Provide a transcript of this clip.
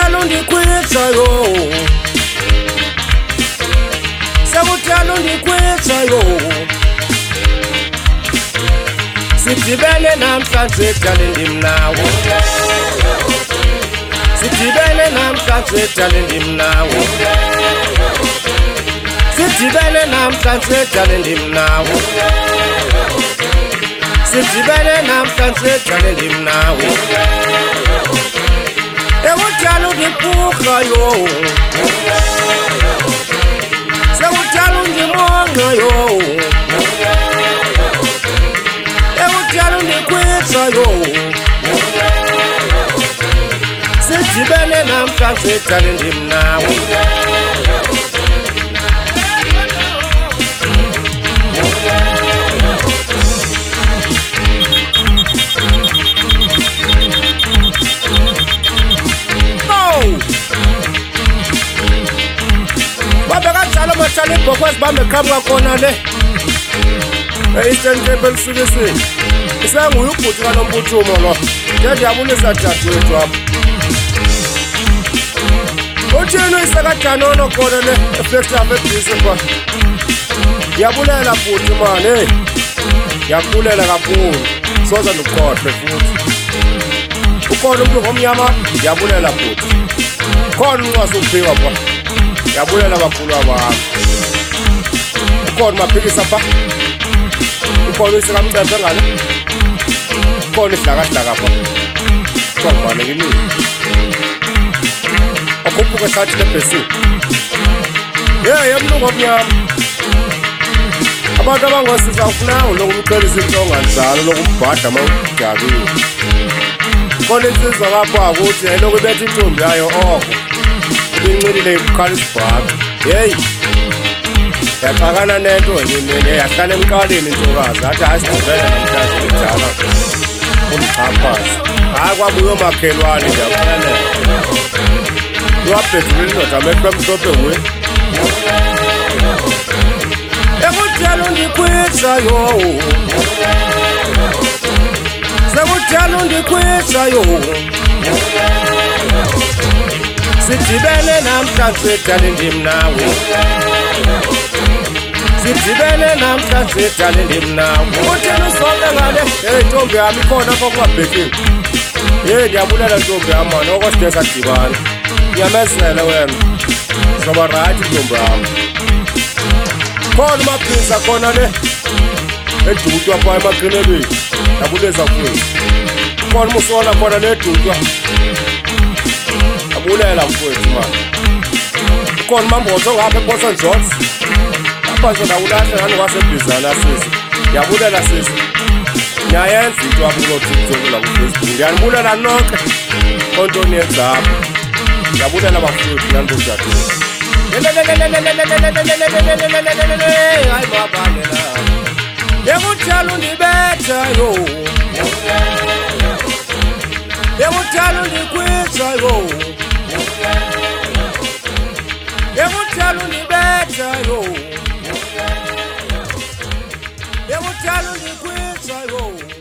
Sekutyala undikhwitsa yo, sekutyala undikhwitsa yo. Sidibene namhlanje edala ndimnawe, sidibene namhlanje edala ndimnawe, sidibene namhlanje edala ndimnawe, sidibene namhlanje edala ndimnawe. Sekutyala undipurha yo, sekutyala undimonqa yo, sekutyala undikhwitsa yo. Sidibene namhlanje edala ndimnawe. Babekajalo matshana ibhokhwe zibambe qhamuka khona le e-Eastern Cape elisukisini. Isenguye ubhuti kalo Mputhumo lo. Ndiyabulisa dadewethu apha. Uthini uyisekajanono khona le eflexham ebhisi kwa. Ndiyabulela bhuti mani, hey. Ndiyabulela kakhulu. Soze ndikhohlwe futhi. Ukhona umntu ngomnyama, ndiyabulela bhuti. Khona ungasuphiwa kwa. Ndiyabulela bakhulu abami. Ukhona maphikisa pha. Ukhona uyisekamcembe ngale. Ukhona ihlakahlaka pha. Kwabane kimi. Akhuphuke sathi lebhesi. Yemlungu omnyama. Abantu abangosiza ufunanga lokhu ucela izinto onganjalo lokhu umbhada mawujabile. Khona insizwa kapha ukuthi lokhu ibetha intombi yayo oko. Incilile ikukhala isibhaka. Hey. Yaxakana nento yini yahlala emqaleni intokazi athi asigqibele namhlanje njalo. Umxhaphazi. Hayi kwabuyo makhelwane ndiyakuxelela. Wabhedule indoda amehlo amhlophe we. Sekutyala undikhwitsa yo, sekutyala undikhwitsa yo. Sidibene namhlanje edala ndimnawe, sidibene namhlanje edala ndimnawe. Uthini usonke ngale? Hey ntombi yami ikhona apha kungabhekile. Hey ndiyabulela ntombi yami mani okoside sadibana. Ndiyamezela wena. Zoba right ntombi yami. Khona umaphinza khona le edutywa phaa emaqinelweni. Ndiyabuleza mfowethu. Khona umusona khona le edutywa. Ndiyabulela mfowethu mani. Ukhona umambotho ngapha ePort George. Apha nje ndawulahla ngani kwasebhizana sisi. Ndiyabulela sisi. Ndiyayenza into apha kulo TikTok la kuFacebook. Ndiyanibulela nonke konto niyenza apha. Ndiyabulela bafowethu nani bodadewethu. Hayi babalela. Sekutyala undibetha yo, sekutyala undikhwitsa yo, sekutyala undibetha yo, sekutyala undikhwitsa yo.